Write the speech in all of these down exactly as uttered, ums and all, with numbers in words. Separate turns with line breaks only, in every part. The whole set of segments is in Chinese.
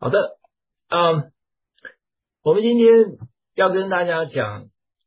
好的，嗯，我们今天要跟大家讲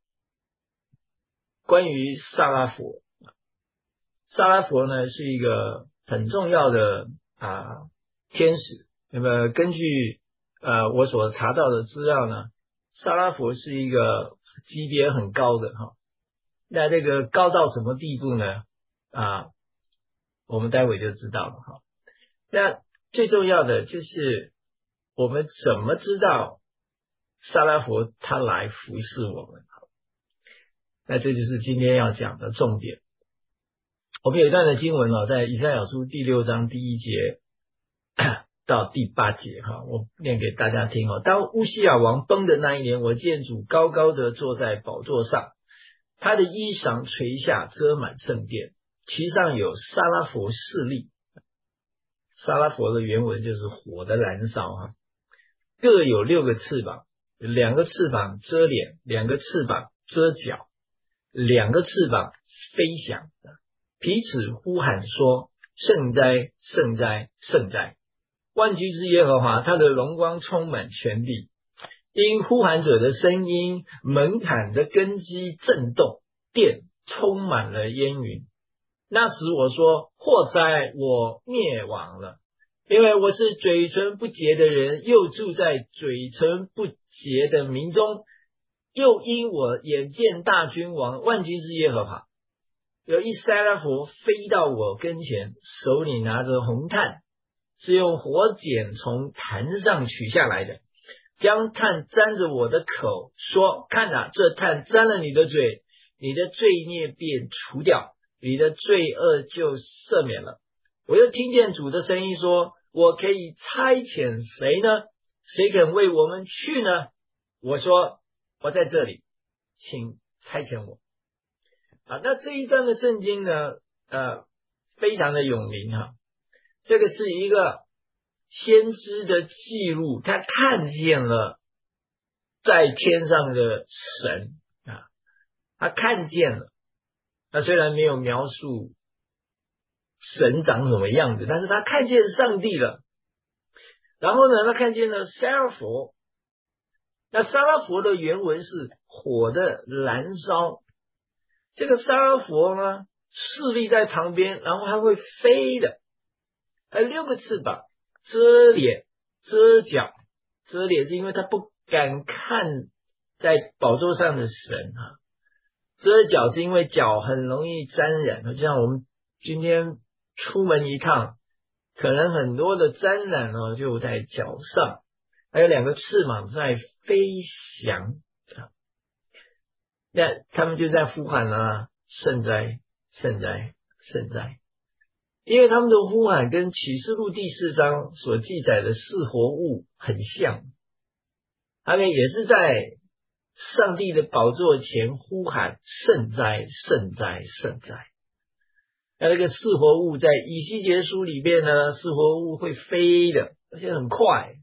关于萨拉佛。萨拉佛呢是一个很重要的啊天使。那么根据呃我所查到的资料呢，萨拉佛是一个级别很高的哈。那这个高到什么地步呢？啊，我们待会就知道了哈。那最重要的就是我们怎么知道萨拉佛他来服侍我们？那这就是今天要讲的重点。我们有一段的经文哦，在以赛亚书第六章第一节到第八节哈，我念给大家听哦。当乌西雅王崩的那一年，我见主高高的坐在宝座上，他的衣裳垂下，遮满圣殿，其上有撒拉佛侍立。撒拉佛的原文就是火的燃烧哈，各有六个翅膀，两个翅膀遮脸，两个翅膀遮脚，两个翅膀飞翔，彼此呼喊说：圣哉，圣哉，圣哉！万军之耶和华，他的荣光充满全地。因呼喊者的声音，门槛的根基震动，殿充满了烟云。那时我说：祸哉，我灭亡了，因为我是嘴唇不洁的人，又住在嘴唇不洁的民中，又因我眼见大君王万军之耶和华。有一撒拉佛飞到我跟前，手里拿着红炭，是用火剪从坛上取下来的，将炭沾着我的口，说：看啊，这炭沾了你的嘴，你的罪孽便除掉，你的罪恶就赦免了。我又听见主的声音说：我可以差遣谁呢？谁肯为我们去呢？我说：我在这里，请差遣我。啊，那这一章的圣经呢，呃，非常的有名哈。这个是一个先知的记录，他看见了在天上的神啊，他看见了。他虽然没有描述神长什么样子，但是他看见上帝了。然后呢，他看见了撒拉佛。那撒拉佛的原文是火的燃烧。这个撒拉佛呢，侍立在旁边，然后还会飞的，还有六个翅膀，遮脸遮脚。遮脸是因为他不敢看在宝座上的神啊，遮脚是因为脚很容易沾染，就像我们今天出门一趟，可能很多的沾染呢就在脚上。还有两个翅膀在飞翔，那他们就在呼喊啊，圣哉，圣哉，圣哉！因为他们的呼喊跟启示录第四章所记载的四活物很像，他们也是在上帝的宝座前呼喊圣哉，圣哉，圣哉。那那个四活物在以西结书里面呢，四活物会飞的，而且很快，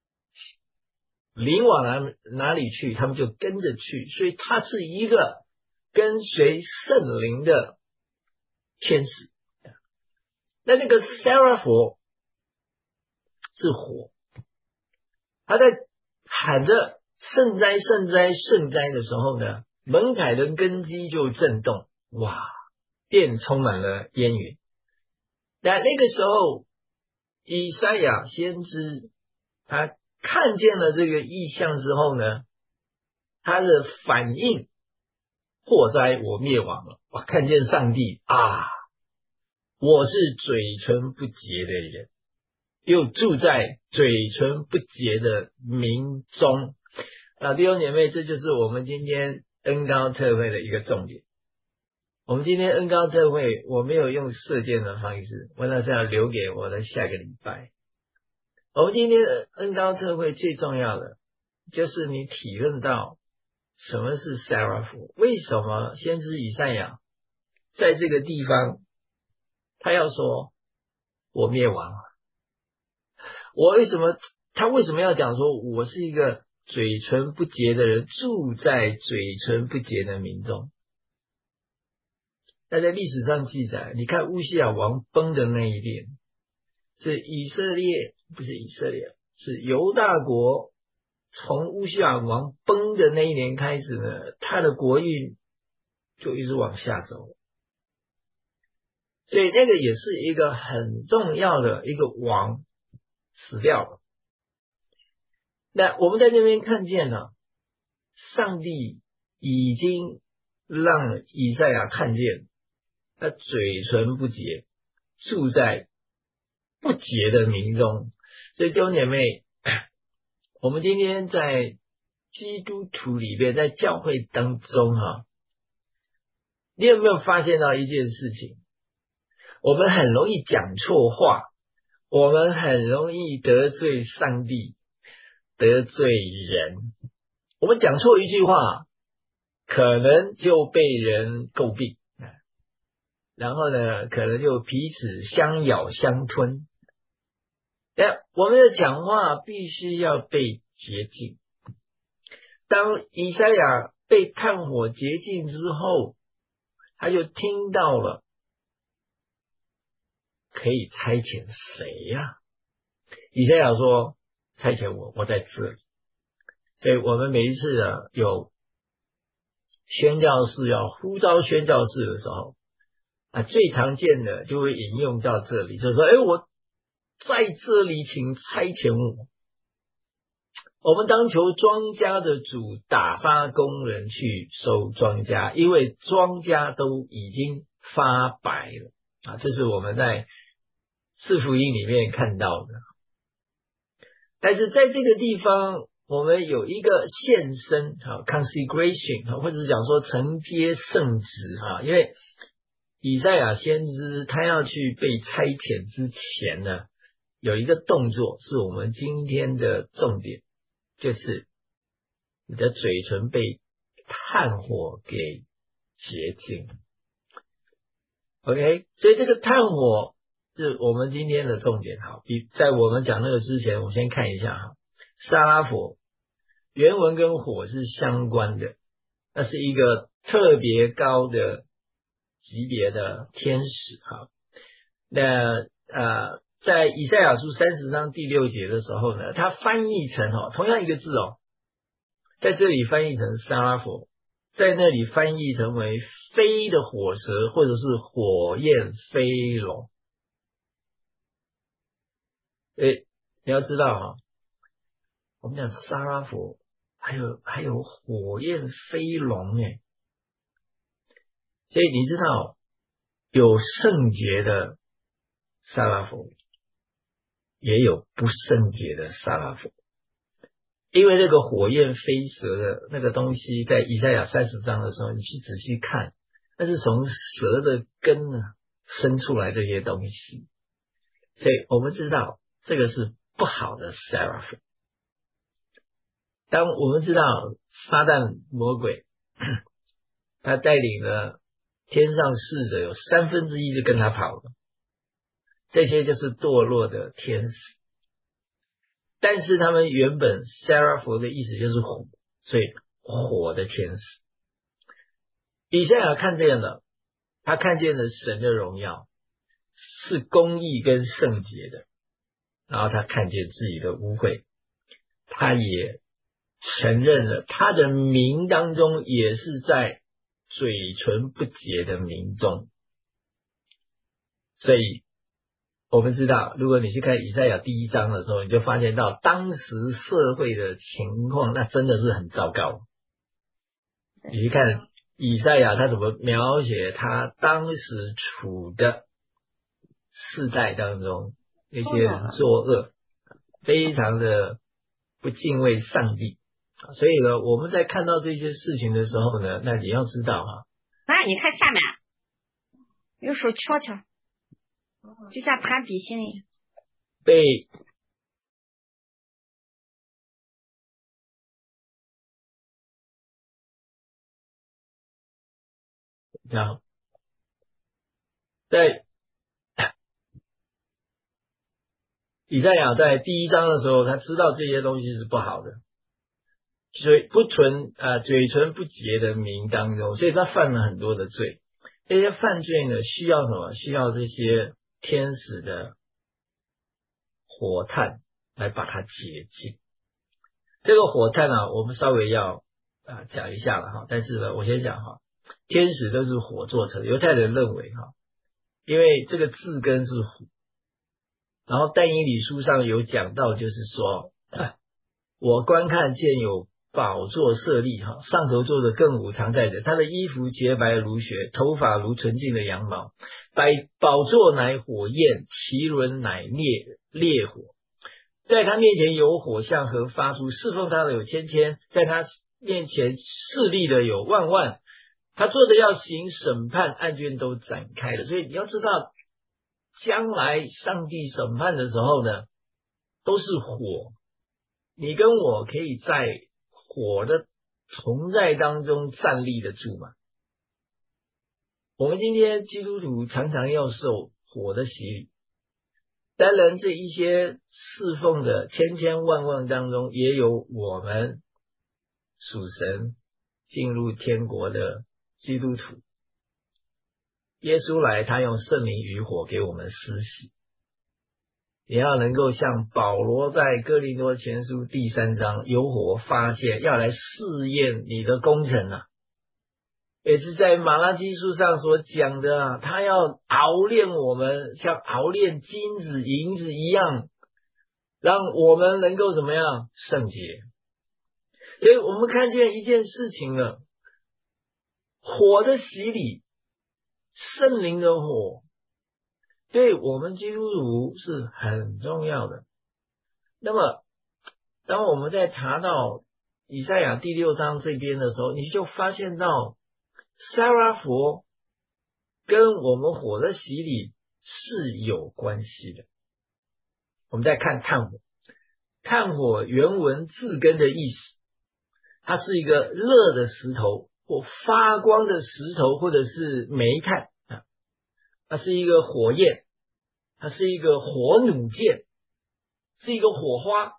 灵往哪哪里去，他们就跟着去，所以他是一个跟随圣灵的天使。那那个撒拉佛是火，他在喊着圣哉，圣哉，圣哉的时候呢，门槛的根基就震动，哇，殿充满了烟云。那那个时候，以赛亚先知他看见了这个异象之后呢，他的反应：祸哉，我灭亡了！我看见上帝啊，我是嘴唇不洁的人，又住在嘴唇不洁的民中。啊，弟兄姐妹，这就是我们今天恩膏特会的一个重点。我们今天恩膏特会，我没有用射箭的方式，我那是要留给我的下个礼拜。我们今天的恩膏特会最重要的就是你体认到什么是撒拉佛，为什么先知以赛亚在这个地方他要说我灭亡了，我为什么他为什么要讲说我是一个嘴唇不洁的人，住在嘴唇不洁的民中？那在历史上记载，你看乌西雅王崩的那一年，是以色列不是以色列是犹大国从乌西雅王崩的那一年开始呢，他的国运就一直往下走，所以那个也是一个很重要的一个王死掉了。那我们在那边看见了，上帝已经让以赛亚看见，他嘴唇不洁，住在不洁的民中。所以弟兄姐妹，我们今天在基督徒里面，在教会当中哈，你有没有发现到一件事情？我们很容易讲错话，我们很容易得罪上帝，得罪人。我们讲错一句话，可能就被人诟病，然后呢，可能就彼此相咬相吞。我们的讲话必须要被洁净。当以赛亚被炭火洁净之后，他就听到了可以差遣谁呀、啊？以赛亚说差遣我，我在这里。所以我们每一次呢有宣教士要呼召宣教士的时候啊，最常见的就会引用到这里，就是说诶我在这里请差遣我。我们当求庄稼的主打发工人去收庄稼，因为庄稼都已经发白了啊，这是我们在四福音里面看到的。但是在这个地方，我们有一个献身 consecration 或者是讲说承接圣职，因为以赛亚先知他要去被差遣之前呢，有一个动作是我们今天的重点，就是你的嘴唇被炭火给洁净。 OK， 所以这个炭火是我们今天的重点。好，在我们讲那个之前，我们先看一下哈，沙拉佛原文跟火是相关的，那是一个特别高的级别的天使哈。那呃，在以赛亚书三十章第六节的时候呢，它翻译成哦，同样一个字哦，在这里翻译成沙拉佛，在那里翻译成为飞的火蛇或者是火焰飞龙。诶，你要知道哈，我们讲沙拉佛还有还有火焰飞龙诶，所以你知道有圣洁的沙拉佛，也有不圣洁的沙拉佛。因为那个火焰飞蛇的那个东西，在以赛亚三十章的时候，你去仔细看，那是从蛇的根啊生出来这些东西，所以我们知道这个是不好的 seraphim。 当我们知道撒旦魔鬼他带领了天上侍者有三分之一就跟他跑了，这些就是堕落的天使。但是他们原本 seraphim 的意思就是火，所以火的天使。以赛亚看见了，他看见了神的荣耀是公义跟圣洁的，然后他看见自己的污秽，他也承认了他的民当中也是在嘴唇不洁的民中。所以我们知道，如果你去看以赛亚第一章的时候，你就发现到当时社会的情况，那真的是很糟糕。你去看以赛亚他怎么描写他当时处的世代当中，那些人作恶，非常的不敬畏上帝。所以呢，我们在看到这些事情的时候呢，那你要知道啊，
哎，你看下面用手敲敲，就像弹笔芯一样。
被啊，在以赛亚在第一章的时候，他知道这些东西是不好的，嘴不纯啊、呃，嘴唇不洁的民当中，所以他犯了很多的罪。这些犯罪呢，需要什么？需要这些天使的火炭来把它洁净。这个火炭啊，我们稍微要啊讲一下了哈，但是呢，我先讲哈，天使都是火做成，犹太人认为哈，因为这个字根是火，然后但以理书上有讲到，就是说，我观看见有宝座设立哈，上头坐着亘古常在的，他的衣服洁白如雪，头发如纯净的羊毛，百宝座乃火焰，其轮乃烈烈火，在他面前有火象和发出，侍奉他的有千千，在他面前侍立的有万万，他做的要行审判，案卷都展开了。所以你要知道，将来上帝审判的时候呢，都是火，你跟我可以在火的同在当中站立得住吗？我们今天基督徒常常要受火的洗礼，当然这一些侍奉的千千万万当中，也有我们属神进入天国的基督徒。耶稣来，他用圣灵与火给我们施洗，也要能够像保罗在哥林多前书第三章有火发现，要来试验你的工程啊，也是在马拉基书上所讲的啊，他要熬炼我们，像熬炼金子银子一样，让我们能够怎么样圣洁。所以我们看见一件事情了，火的洗礼，圣灵的火对我们基督徒是很重要的。那么当我们在查到以赛亚第六章这边的时候，你就发现到塞拉佛跟我们火的洗礼是有关系的。我们再看炭火，炭火原文字根的意思，它是一个热的石头或发光的石头，或者是煤炭，它是一个火焰，它是一个火弩箭，是一个火花。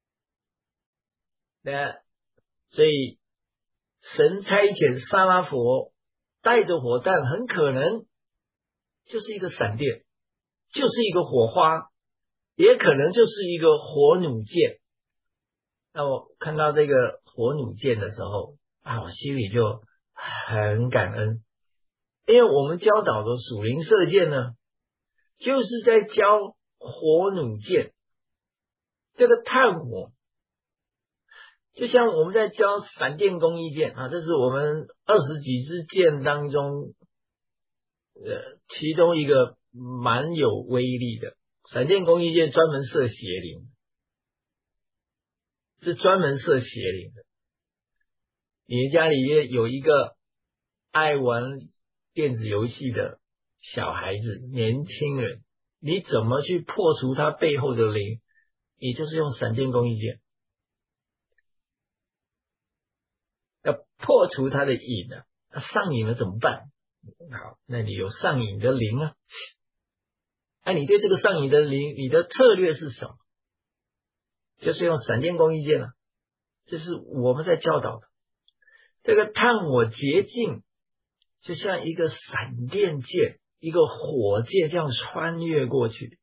那所以神差遣撒拉佛带着火弹，很可能就是一个闪电，就是一个火花，也可能就是一个火弩箭。那我看到这个火弩箭的时候啊，我心里就很感恩，因为我们教导的属灵射箭呢，就是在教火弩箭。这个炭火就像我们在教闪电公益箭啊，这是我们二十几支箭当中呃，其中一个蛮有威力的。闪电公益箭专门射邪灵，是专门射邪灵的。你家里面有一个爱玩电子游戏的小孩子、年轻人，你怎么去破除他背后的灵？你就是用闪电公益箭，要破除他的瘾啊，他上瘾了怎么办？好，那你有上瘾的灵啊，那你对这个上瘾的灵，你的策略是什么？就是用闪电公益箭啊，这是我们在教导的。这个炭火洁净，就像一个闪电箭，一个火箭这样穿越过去。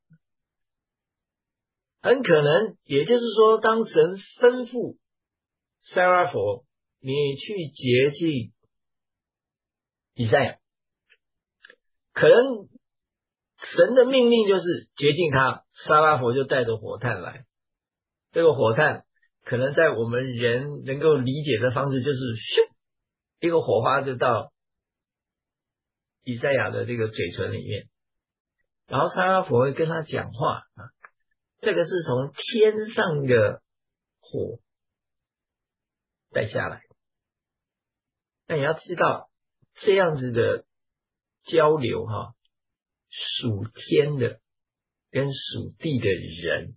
很可能也就是说，当神吩咐塞拉佛你去洁净以赛亚，可能神的命令就是洁净他，撒拉佛就带着火炭来。这个火炭可能在我们人能够理解的方式就是咻，一个火花就到以赛亚的这个嘴唇里面，然后撒拉佛会跟他讲话啊，这个是从天上的火带下来。那你要知道，这样子的交流哈，属天的跟属地的人，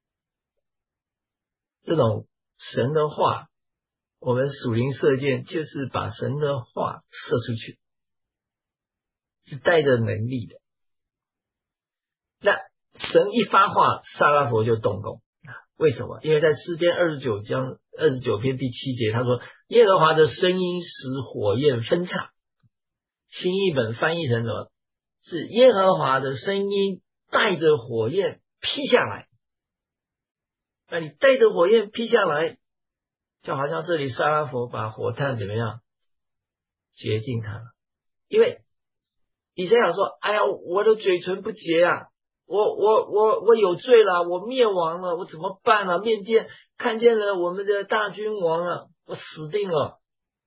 这种神的话，我们属灵射箭就是把神的话射出去，是带着能力的。那神一发话，撒拉佛就动工。为什么？因为在诗篇二十九章二十九篇第七节，他说耶和华的声音使火焰分叉。新译本翻译成什么？是耶和华的声音带着火焰劈下来。 那你带着火焰劈下来，就好像这里沙拉佛把火炭怎么样洁净它了。因为以赛亚说：“哎呀，我的嘴唇不洁啊，我我我我有罪了，我灭亡了，我怎么办啊？面见看见了我们的大君王啊，我死定了。”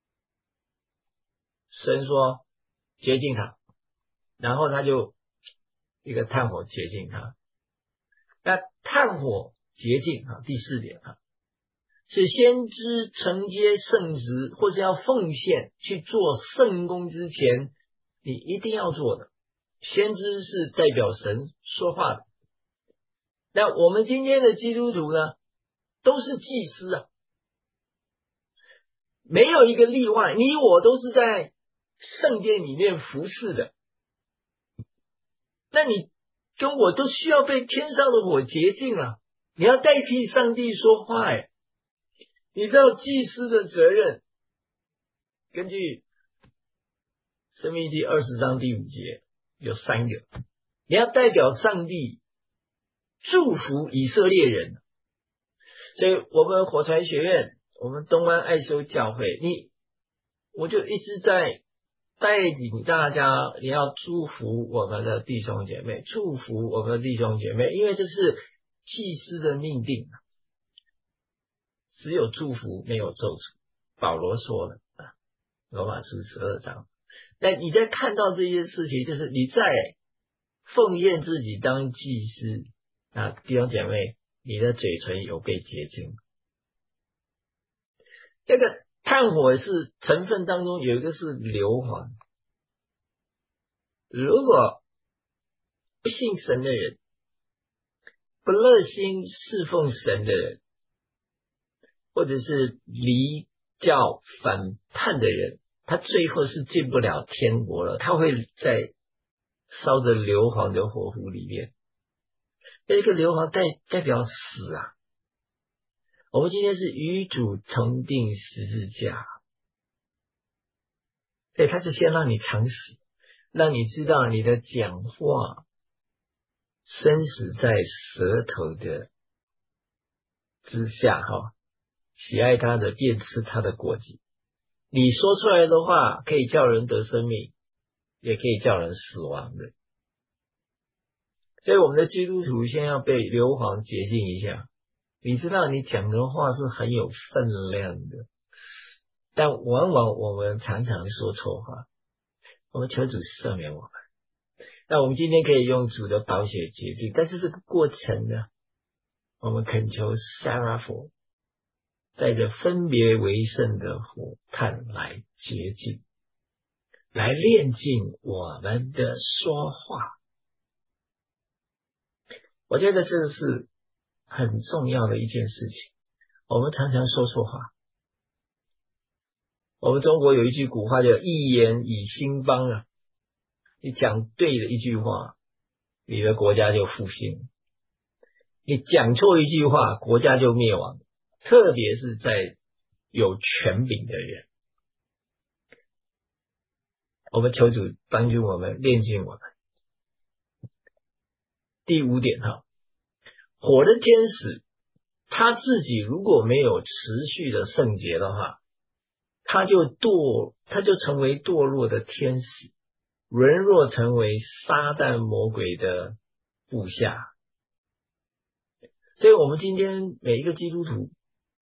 神说：“洁净他。”然后他就一个炭火洁净他。那炭火洁净啊，第四点啊，是先知承接圣职或是要奉献去做圣工之前，你一定要做的。先知是代表神说话的。那我们今天的基督徒呢，都是祭司啊，没有一个例外，你我都是在圣殿里面服侍的。那你跟我都需要被天上的火洁净了，你要代替上帝说话哎。你知道祭司的责任，根据申命记二十章第五节有三个，你要代表上帝祝福以色列人。所以我们火柴学院，我们东安爱修教会，你我就一直在带领大家，你要祝福我们的弟兄姐妹，祝福我们的弟兄姐妹，因为这是祭司的命定，只有祝福没有咒诅。保罗说了啊，罗马书十二章。那你在看到这些事情，就是你在奉献自己当祭司啊，弟兄姐妹，你的嘴唇有被洁净。这个炭火是成分当中有一个是硫磺，如果不信神的人，不热心侍奉神的人，或者是离教反叛的人，他最后是进不了天国了，他会在烧着硫磺的火湖里面。这个硫磺代代表死啊！我们今天是与主同定十字架，所以他是先让你尝死，让你知道你的讲话生死在舌头的之下哈，喜爱他的便吃他的果子。你说出来的话可以叫人得生命，也可以叫人死亡的。所以我们的基督徒先要被硫磺洁净一下。你知道你讲的话是很有分量的，但往往我们常常说错话。我们求主赦免我们。那我们今天可以用主的宝血洁净，但是这个过程呢，我们恳求撒拉佛带着分别为圣的火炭来洁净，来炼净我们的说话。我觉得这是很重要的一件事情。我们常常说错话。我们中国有一句古话叫一言以兴邦啊，你讲对了一句话，你的国家就复兴；你讲错一句话，国家就灭亡。特别是在有权柄的人，我们求主帮助我们，炼净我们。第五点哈，火的天使他自己如果没有持续的圣洁的话，他就堕，他就成为堕落的天使，沦落成为撒旦魔鬼的部下。所以我们今天每一个基督徒，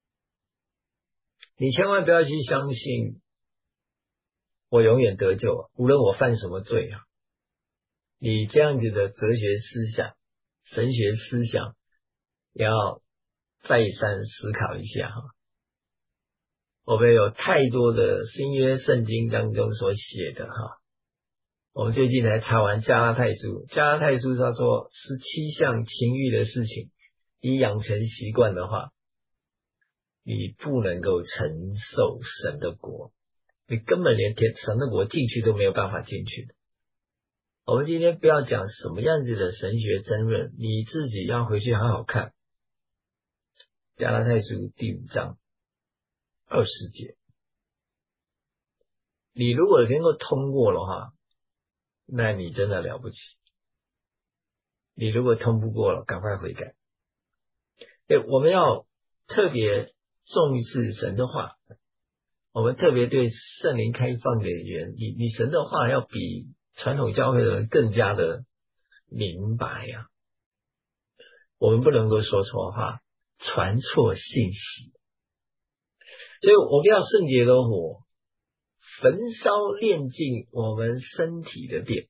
你千万不要去相信我永远得救，无论我犯什么罪啊！你这样子的哲学思想、神学思想，要再三思考一下哈。我们有太多的新约圣经当中所写的哈，我们最近才查完加拉太书，加拉太书上说十七项情欲的事情，你养成习惯的话，你不能够承受神的国，你根本连天神的国进去都没有办法进去的。我们今天不要讲什么样子的神学争论，你自己要回去好好看加拉太书第五章二十节。你如果能够通过的话，那你真的了不起。你如果通不过了，赶快悔改。 对，我们要特别重视神的话，我们特别对圣灵开放的人，你你神的话要比传统教会的人更加的明白呀、啊。我们不能够说错话，传错信息。所以我们要圣洁的火焚烧炼尽我们身体的殿，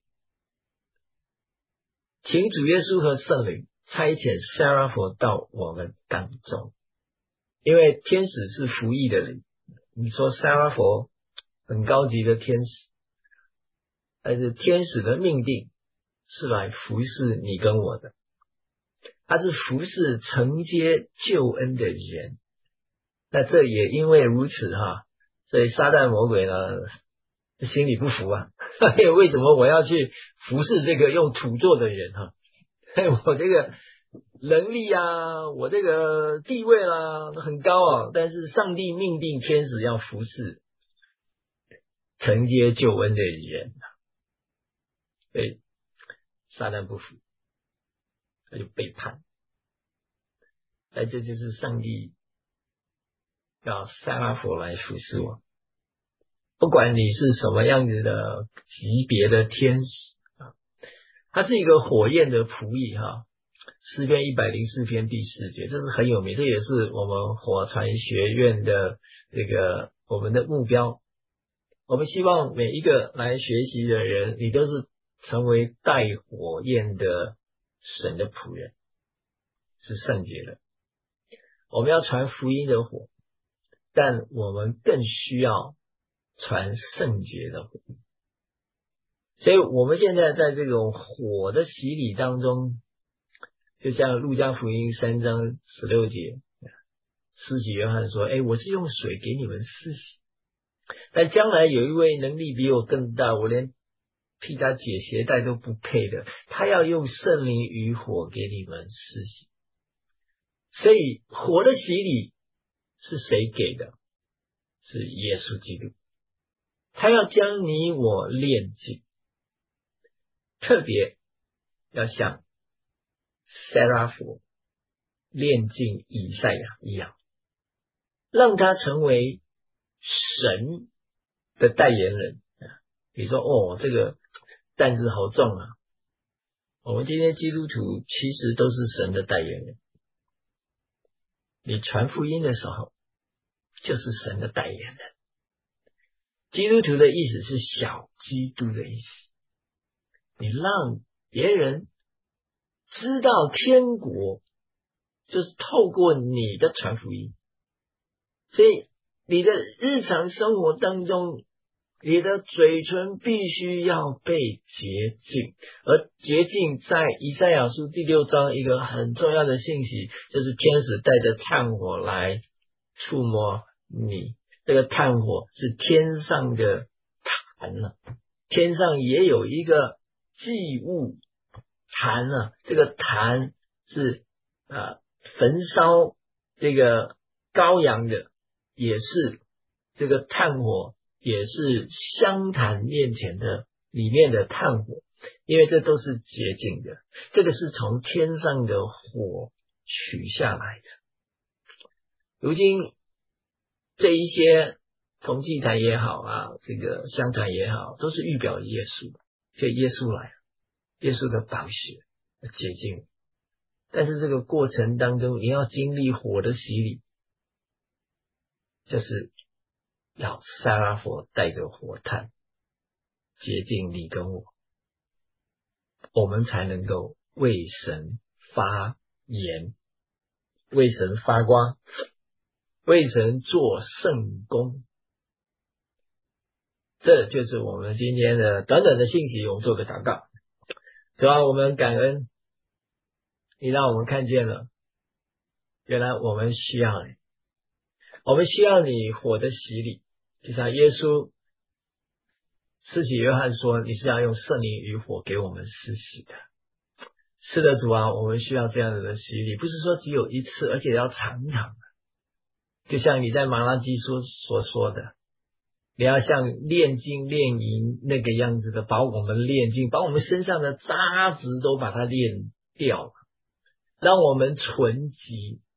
请主耶稣和圣灵差遣撒拉佛到我们当中。因为天使是服役的人，你说撒拉佛很高级的天使，但是天使的命定是来服侍你跟我的，他是服侍承接救恩的人。那这也因为如此哈，所以撒旦魔鬼呢心里不服啊，为什么我要去服侍这个用土做的人哈？我这个能力啊，我这个地位啦、啊、很高啊，但是上帝命定天使要服侍承接救恩的人，对，撒旦不服，他就背叛。那这就是上帝要撒拉佛来服侍我，不管你是什么样子的级别的天使啊，他是一个火焰的仆役哈。诗篇一百零四篇第四节，这是很有名，这也是我们火传学院的这个我们的目标。我们希望每一个来学习的人，你都是成为带火焰的神的仆人，是圣洁的。我们要传福音的火，但我们更需要传圣洁的火。所以我们现在在这种火的洗礼当中，就像路加福音三章十六节，施洗约翰说，诶，我是用水给你们施洗，但将来有一位能力比我更大，我连替他解鞋带都不配的，他要用圣灵与火给你们施洗。所以火的洗礼是谁给的？是耶稣基督，他要将你我炼净，特别要像撒拉佛炼净以赛亚一样，让他成为神的代言人。你说哦，这个担子好重啊。我们今天基督徒其实都是神的代言人，你传福音的时候就是神的代言人。基督徒的意思是小基督的意思，你让别人知道天国就是透过你的传福音。所以你的日常生活当中，你的嘴唇必须要被洁净，而洁净在以赛亚书第六章一个很重要的信息，就是天使带着炭火来触摸你。这个炭火是天上的坛了，天上也有一个祭物坛了，这个坛是呃焚烧这个羔羊的，也是这个炭火，也是香坛面前的里面的炭火，因为这都是洁净的，这个是从天上的火取下来的。如今这一些从祭坛也好啊，这个香坛也好，都是预表耶稣，所以耶稣来，耶稣的宝血洁净。但是这个过程当中，你要经历火的洗礼，就是要撒拉佛带着火炭洁净你跟我，我们才能够为神发言，为神发光，为神做圣工。这就是我们今天的短短的信息，我们做个祷告。主啊，我们感恩你让我们看见了，原来我们需要你，我们需要你火的洗礼，就像耶稣施洗约翰说，你是要用圣灵与火给我们施洗的。是的，主啊，我们需要这样子的洗礼，不是说只有一次，而且要常常的。就像你在马拉基书所说的，你要像炼金炼银那个样子的把我们炼净，把我们身上的渣质都把它炼掉，让我们纯洁，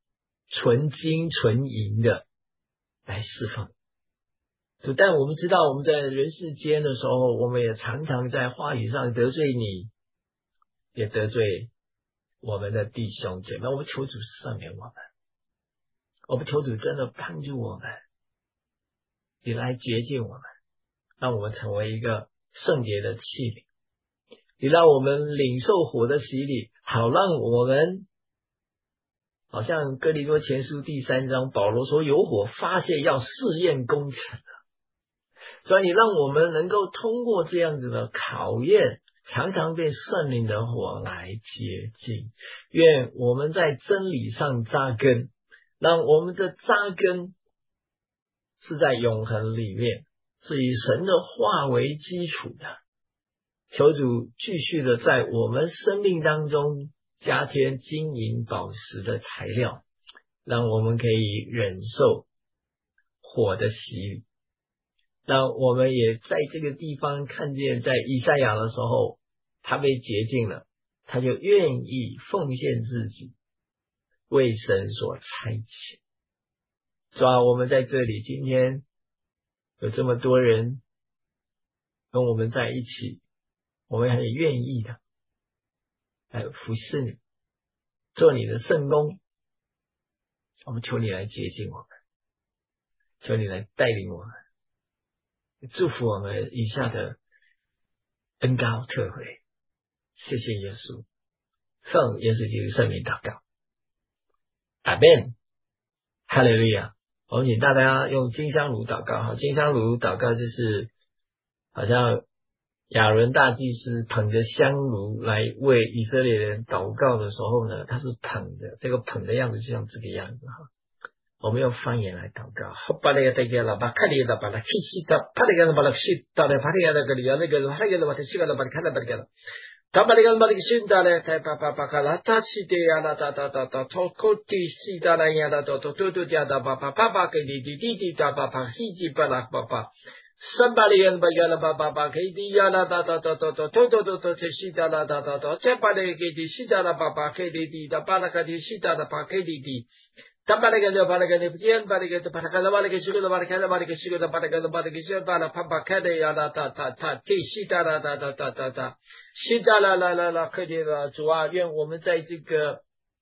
纯金纯银的来释放。但我们知道我们在人世间的时候，我们也常常在话语上得罪你，也得罪我们的弟兄姐妹。我们求主赦免我们，我们求主真的帮助我们，你来洁净我们，让我们成为一个圣洁的器皿，你让我们领受火的洗礼，好让我们好像哥林多前书第三章保罗说，有火发泄要试验工程，所以你让我们能够通过这样子的考验，常常被圣灵的火来洁净。愿我们在真理上扎根，让我们的扎根是在永恒里面，是以神的话为基础的。求主继续的在我们生命当中加添金银宝石的材料，让我们可以忍受火的洗礼，让我们也在这个地方看见，在以赛亚的时候他被洁净了，他就愿意奉献自己为神所差遣。主啊，我们在这里今天有这么多人跟我们在一起，我们很愿意的来服侍你，做你的圣工。我们求你来洁净我们，求你来带领我们，祝福我们以下的恩膏特会。谢谢耶稣，奉耶稣基督圣名祷告，阿们，哈利路亚。我们请大家用金香炉祷告。好，金香炉祷告就是好像亚伦大祭司捧着香炉来为以色列人祷告的时候呢，他是捧着，这个捧的样子就像这个样子哈。我们用方言来祷告。巴利亚的给了巴卡利的巴拉基西的巴利亚的巴拉西的巴利亚的给了那个巴利亚的巴提西的巴卡的巴给了。他把那个把那个新的嘞，他把把把卡拉他起的呀，那哒哒哒哒，从口底西的那呀，那都都都都家的把把把把给弟弟弟弟的把把西吉巴拉把把，三把那个把个那把把把给弟呀，那哒哒哒哒哒，都都都都这西的那哒哒哒，再把那个给弟西的那把把给弟弟的把那个弟西的那把给弟弟。他把那个的把那个的不见把那个的把那个的把那个西个的把那个的把那个西个的把那个的把那个西把那把把开的呀啦哒哒哒对西哒啦哒哒哒哒哒西哒啦啦啦啦可以的。主啊，愿我们在这个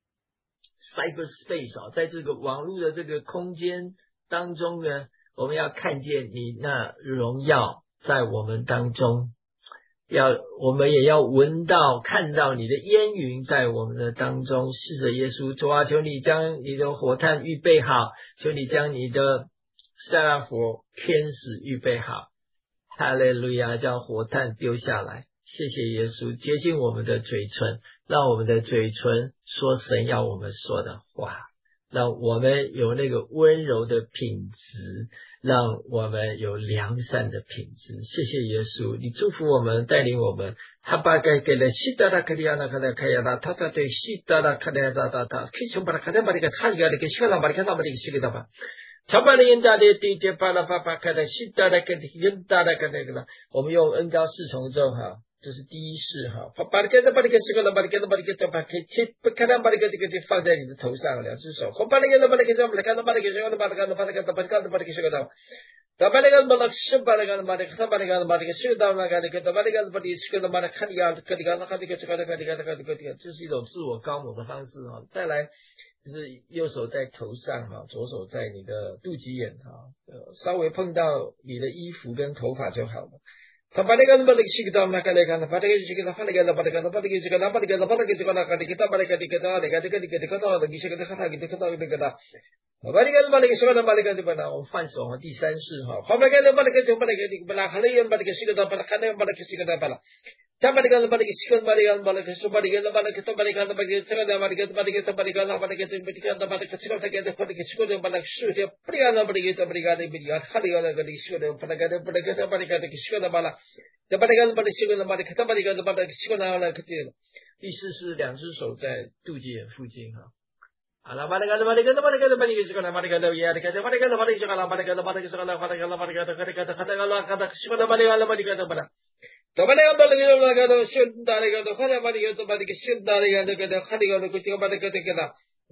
cyberspace 啊，在这个网络的这个空间当中呢，我们要看见你那荣耀在我们当中，要我们也要闻到看到你的烟云在我们的当中。是的耶稣，主啊，求你将你的火炭预备好，求你将你的撒拉佛天使预备好。哈利路亚，将火炭丢下来。谢谢耶稣，洁净我们的嘴唇，让我们的嘴唇说神要我们说的话，让我们有那个温柔的品质，让我们有良善的品质。谢谢耶稣，你祝福我们，带领我们。哈巴盖给了西达拉克里亚那克拉开亚拉，他他对西达拉克里亚达达达，可以从把它看到把这个他一个那个西拉把你看到把这个西个的吧。他把那个大的地地巴拉巴巴开的西达拉克里亚达拉克那个了，我们用恩膏侍从咒哈。这是第一式哈，把把这个把这个这个把这个把这个把可以切不看到把这个这个就放在你的头上，两只手，把这个把这个这么来看到把这个这个把这个把这个把这个把这个这个的，把这个把这个是把这个把这个把这个把这个是到那个这个把这个把这个这个把它看这个这个那个这个这个这个这个这个这个这个，这是一种自我高某的方式哈。再来就是右手在头上哈，左手在你的肚脐眼哈，稍微碰到你的衣服跟头发就好了。他把那个把那个西个那个那个，把这个西个他那个把那个把这个西个把那个把那个这个那个这个把那个这个那个这个这个这个那个西个他他这个他那个的，把那个把那个西个把那个对吧？我们换手哈，第三式哈，把那个把那个就把那个把那个那个把那个西个把那个把那个西个把那。他把那个把那个西个把那个把那个说把那个把那个把那个把那个这个把那个把那个把那个把那个这个这个把那个这个这个把那个西个把那个是的，不然那把那个把那个那个哈那个那个西个把那个把那个把那个那个西个把那，把那个把那个西个把那个他把那个把那个西个那那个这个。第四是两只手在肚脐眼附近哈。好了，把那个把那个把那个把那个西个把那个那个那个把那个把那个西个把那个把那个把那个西个把那个把那个把那个把那个把那个把那个西个把那个把那个把那。तो मैंने अब लगे लगा तो शिव डालेगा तो खड़ा बनेगा तो बनेगा शिव डालेगा तो कहते खड़ेगा तो कुछ बनेगा तो कहता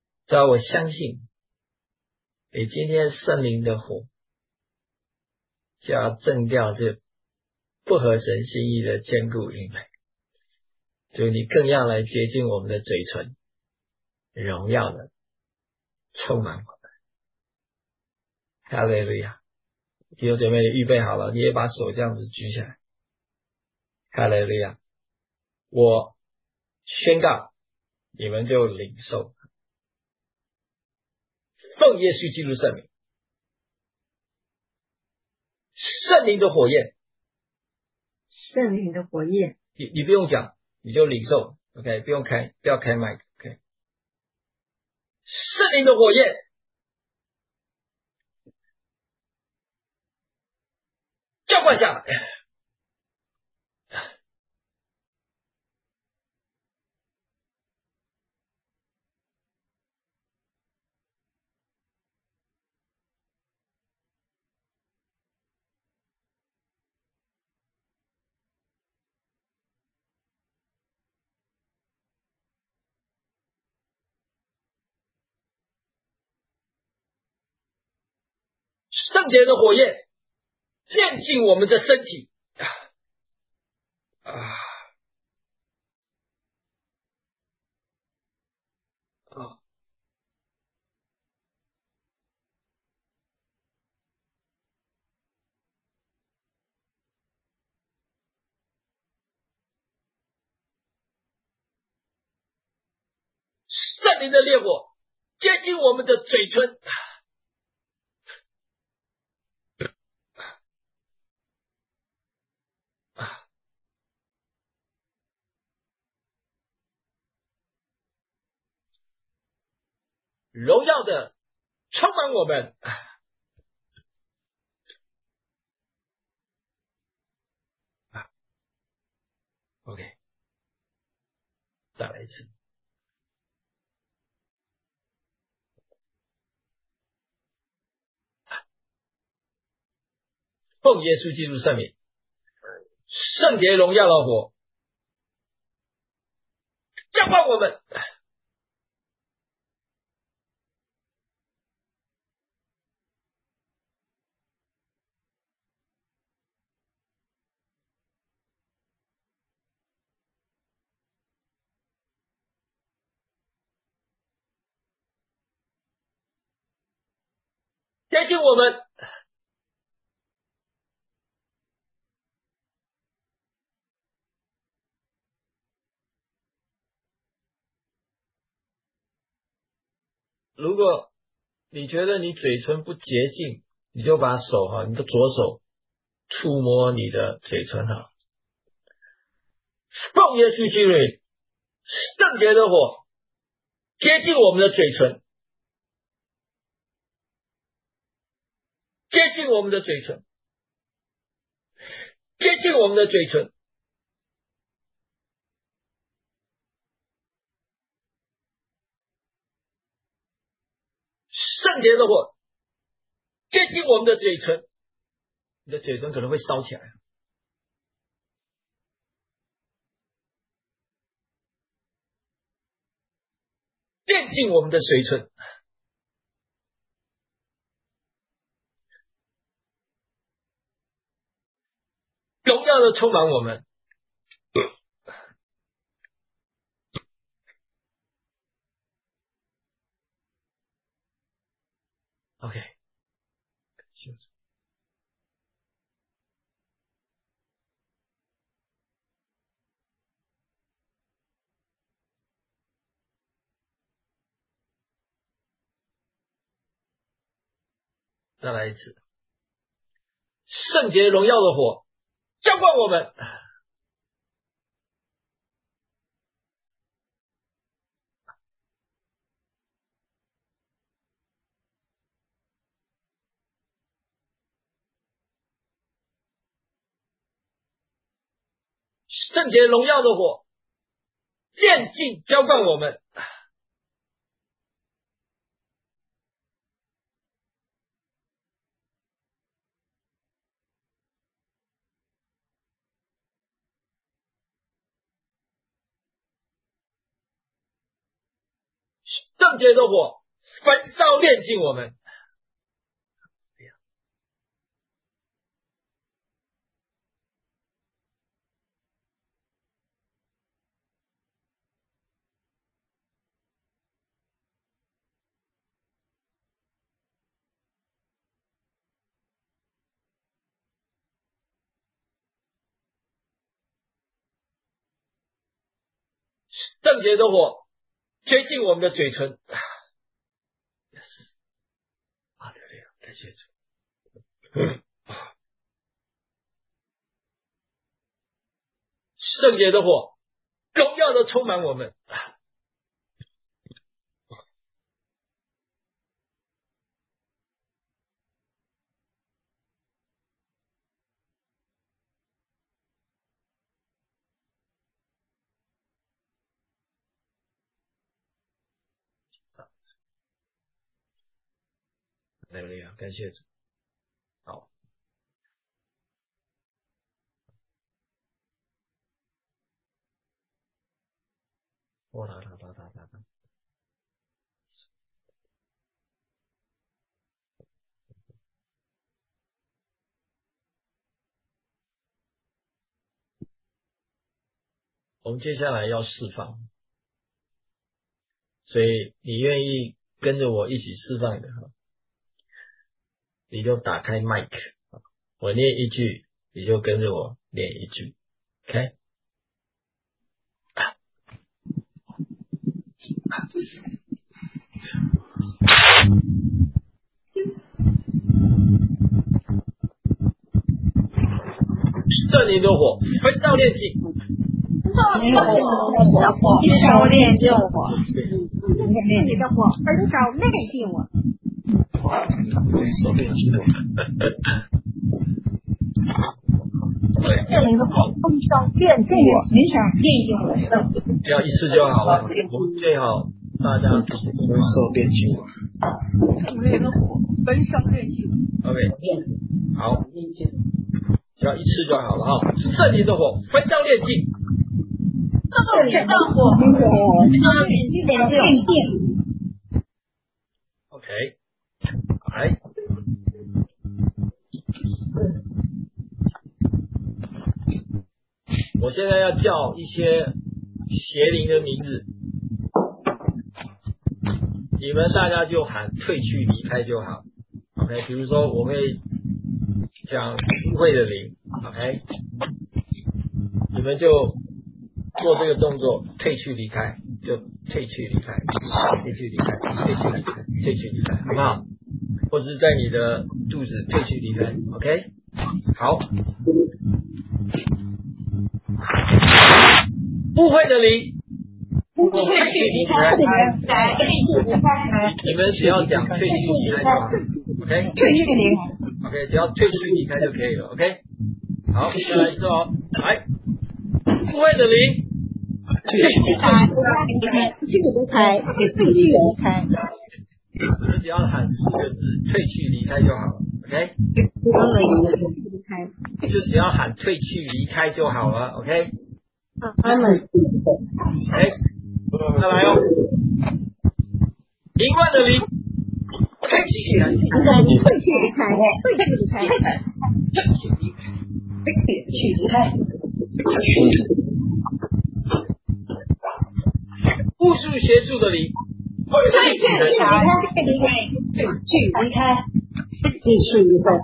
只要我相信，你今天圣灵的火就要震掉这不合神心意的坚固营垒，就你更要来接近我们的嘴唇，荣耀的充满我们。哈利路亚！弟兄姐妹，你预备好了，你也把手这样子举起来。哈利路亚！我宣告，你们就领受，奉耶稣基督圣名，圣灵的火焰，
圣灵的火焰，
你你不用讲，你就领受 ，OK， 不用开，不要开麦 ，OK， 圣灵的火焰浇灌下来，圣洁的火焰炼净我们的身体啊啊！圣灵的烈火接近我们的嘴唇啊！荣耀的充满我们啊 ！OK， 再来一次。奉耶稣基督圣名，圣洁荣耀的火浇灌我们，接近我们。如果你觉得你嘴唇不洁净，你就把手哈，你的左手触摸你的嘴唇哈。奉耶稣基督圣洁的火接近我们的嘴唇，接近我们的嘴唇，接近我们的嘴唇。圣洁的火接近我们的嘴唇，你的嘴唇可能会烧起来。电进我们的嘴唇，荣耀的充满我们。OK， 再来一次，圣洁荣耀的火浇灌我们，圣洁荣耀的火炼净浇灌我们，圣洁的火焚烧炼净我们。圣洁的火接近我们的嘴唇。Yes， 啊，对对，感谢主。圣洁的火，荣耀的充满我们。来了呀，感谢主。好，哇啦啦啦啦啦啦。我们接下来要释放，所以你愿意跟着我一起释放的，你就打开麦克，我念一句，你就跟着我念一句 ，OK？ 圣灵的火焚烧炼净，
圣灵的火焚烧炼净我，圣灵的火焚烧炼净我，
焚烧炼净我。
圣灵的火焚烧炼净我，焚烧炼净我。
只要一次就好了，我们最好大家焚烧炼净我。
圣灵的火焚烧炼净我。
OK， 好。只要一次就好了哈。圣灵的火焚烧炼净，
圣灵的火焚烧炼净。
OK， 来，我现在要叫一些邪灵的名字，你们大家就喊退去离开就好。OK， 比如说我会讲污秽的灵 ，OK， 你们就做这个动作，退去离开，就退去离开，退去离开，退去离开，退去离开，好不好？或者是在你的肚子退去离开 ，OK， 好。污秽的灵，
退去离开，
你们只要讲退去离开就好 ，OK，
退去离开。
OK， 只要退去离开就可以了。OK， 好，再来一次哦，来，污秽的灵，
退去离开，退去离开，退去离开。
你们只要喊四个字“退去离开”就好了。OK，
离开，
就只要喊“退去离开”就好了。OK，
他们，
哎，再来哦，淫乱的灵。退去，退去离开，
退去离开，退去离开，退去离开。
巫术邪术的灵，
退去离开，离开，退去离开，退去离开。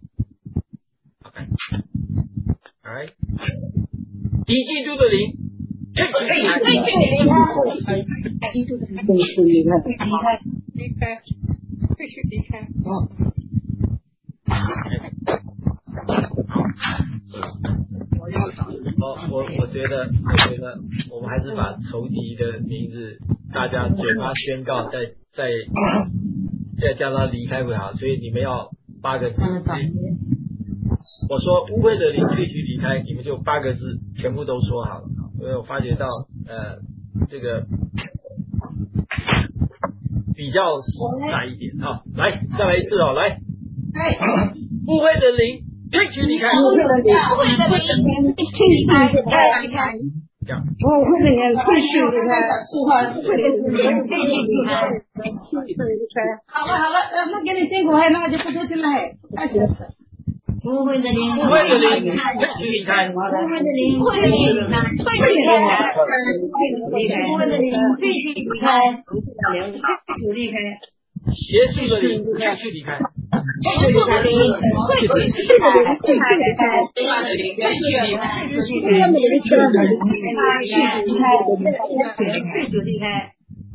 来，敌基督的灵，退去离开，
退去离开，基督的灵，退去离开，离开，离开。退去离开。
我我我觉得，我觉得我们还是把仇敌的名字，大家嘴巴宣告，再再再叫他离开会好。所以你们要八个字。我说污秽的灵退去离开，你们就八个字全部都说好了。因为我发觉到，呃，这个。比较窄一点啊，来，再来一次哦，来，污秽的灵退去离开，
污秽的灵退去离开，离开，
这样，
污秽的灵退去离开，污秽的灵退去离开， 好了好了，呃，那给你辛苦了，那就不出去了。开始。
不会的灵，
不会的灵，退去离开。
不会的灵，退去离开，退去离开。不会的灵，退去离开。退去离开。
邪术的灵，退去离开。
邪术的灵，退去离开。退去离开。退去离开。退去离开。退去离开。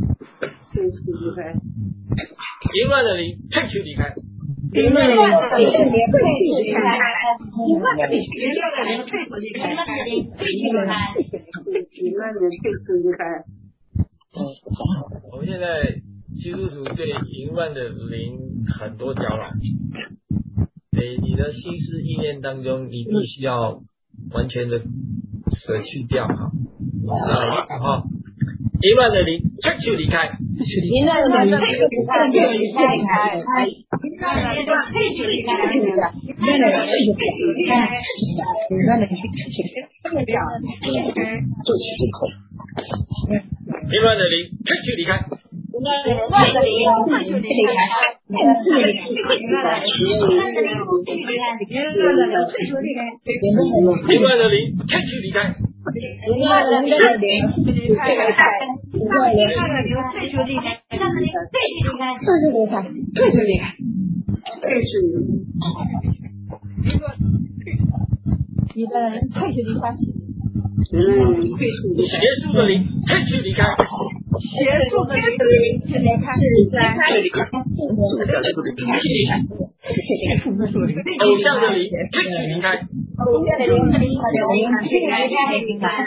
淫乱的灵，退去离开。
淫乱的灵，退去离开。淫乱的灵，淫乱的灵，退去离开。淫乱的灵，退去离开。淫乱的灵，退去离开。
我们现在基督徒对淫乱的灵很多搅扰，诶，你的心思意念当中，你必须要完全的舍去掉哈，是哈。淫乱的灵，退去离开。
淫乱的灵，退去离开。退去离开。淫乱的灵，退去离开。淫乱的灵，退去离开。淫乱的灵，退去离开。
淫乱的灵，退去离开。
淫乱的灵，退去离开。淫乱的灵，淫乱的灵，退去离开。淫乱的灵，退去离开。
淫乱的灵，退去离开。
淫乱的灵，退去离开。淫乱的灵，退去离开。淫乱的灵，退去离开。退去离开。退去离开。退去离开。你的人退去离开。
邪术的灵，退去离开。
邪术的灵，退去离开。退去离开。
偶像的灵，退去离开。
偶像的灵，退去离开。退去离开。退去离开。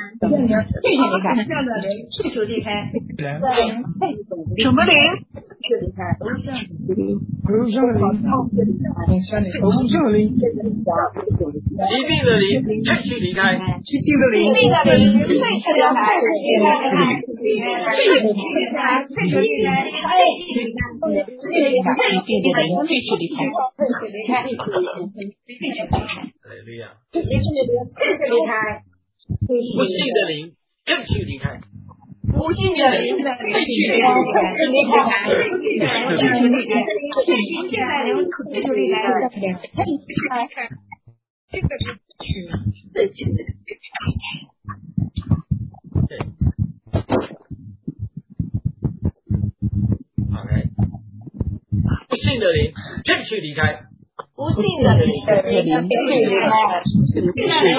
退去离开。什么灵？退去离开。
偶像的灵，偶像的灵，
疾病的灵，退去离开。
疾病的灵，
疾病的灵，退去离开。退去离开。退去离开。退去离开。退去离开。退去离开。退去离开。
哈利路亚。
退去离开。
不信的灵，退去离开。
不信的灵，退去离开。退去离开。退去离开。退去离开。不信的灵，退去离开。退去离开。这个是退去离开。
OK， 不信的灵，退去离开。
不信的灵，退去离开。不信的灵，退去离开。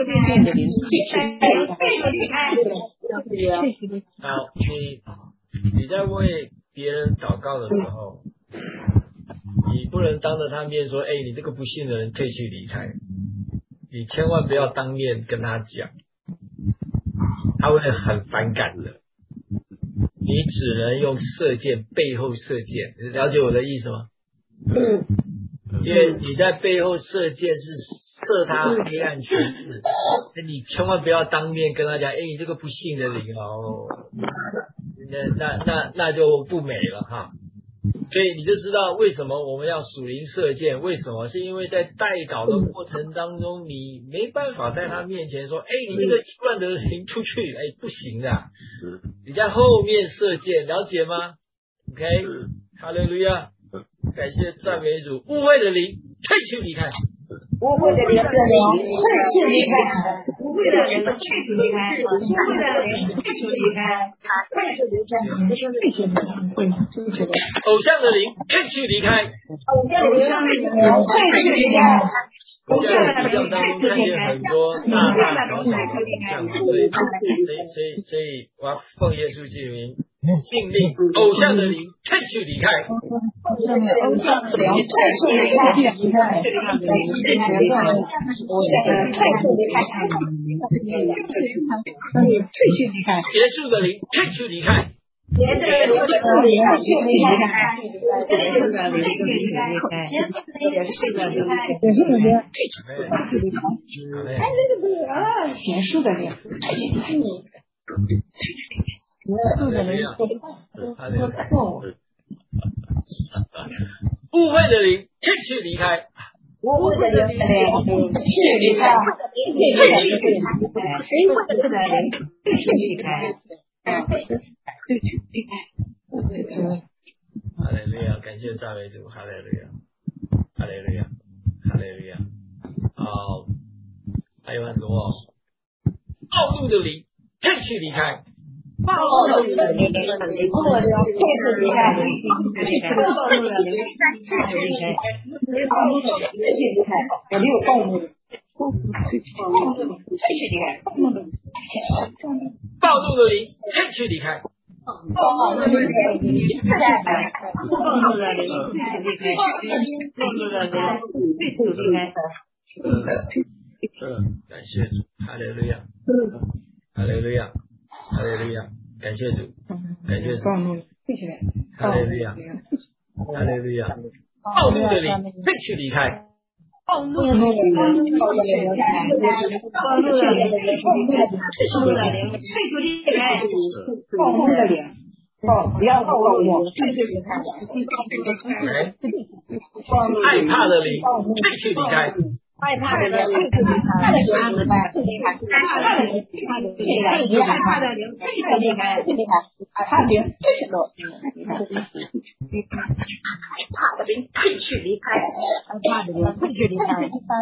退去离开。
好，你你在为别人祷告的时候，你不能当着他面说，哎，你这个不信的人退去离开。你千万不要当面跟他讲，他会很反感的。你只能用射箭，背后射箭，你了解我的意思吗？
嗯。
因为你在背后射箭是射他黑暗权势，你千万不要当面跟他讲，哎，你这个不信的灵哦，那那那那就不美了哈。所以你就知道为什么我们要属灵射箭，为什么？是因为在代祷的过程当中，你没办法在他面前说，哎，你这个淫乱的灵出去，哎，不行的。你在后面射箭，了解吗 ？OK， 哈利路亚，感谢赞美主。误会的灵退去离开。
误会的灵，退去离开。误会的灵，退去离开。误会的灵，退去离开。退去离开。退去离开。
偶像的灵退去离开。
偶像的灵，退去离开。
我在偶像当中看见很多大大小小的偶像，所以所以所以所以我要奉耶稣基督名命令偶像的灵退去离开。
偶像的灵退去离开。退去离开。退去离开。退去离开。
耶稣的灵退去离开。
耶稣的灵退去离开。耶稣的灵退去离开。耶稣的灵退去离开。耶稣的灵退去离开。哎，那个不是啊，耶稣的灵退去离开。耶稣的灵退去离开。
误会的灵退去离开。
误会的灵退去离开。退去离开。误会的灵退去离开。退去离开。
哈利路亚，感谢赞美主，哈利路亚，哈利路亚，哈利路亚。好，还有很多哦。暴怒的灵退去离开。
暴怒的灵退去离开。暴怒的灵退去离开。暴怒的灵退去离开。暴怒的灵退去离开。我没有暴怒。退去离开。暴怒的灵。
暴怒的灵退去离开。
暴怒的灵退去离开。暴怒的灵退去离开。暴怒的灵退去离开。
嗯，感谢主，哈利路亚，哈利路亚，哈利路亚，感谢主，感谢主，哈利路亚，哈利路亚，暴怒的灵退去离开。
暴怒的灵，暴怒的灵，暴怒的灵，暴怒的灵，暴怒的灵，退出离开，暴怒的灵，暴不要暴怒，退出离开，
害怕的灵退去离开，
害怕的灵退出离开，害怕的灵退出离开，害怕的灵退出离开，害怕的灵退出离开，害怕的灵退出离开，害怕的灵退去离开，害怕的灵退去离开。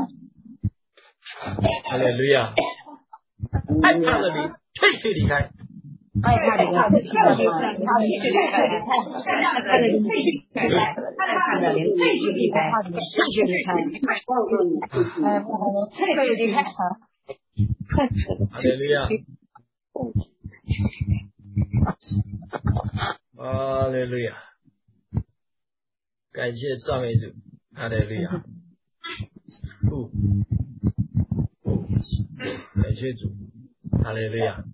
哈利路亚，害怕的灵退去离开。
害怕的灵退去离开，害怕的灵退去离开，害怕的灵退去离开，害怕的灵退去离开，退去离开，退去离开。
哈利路亚，哈利路亚，感谢赞美主，哈利路亚，哦哦，感谢主，哈利路亚。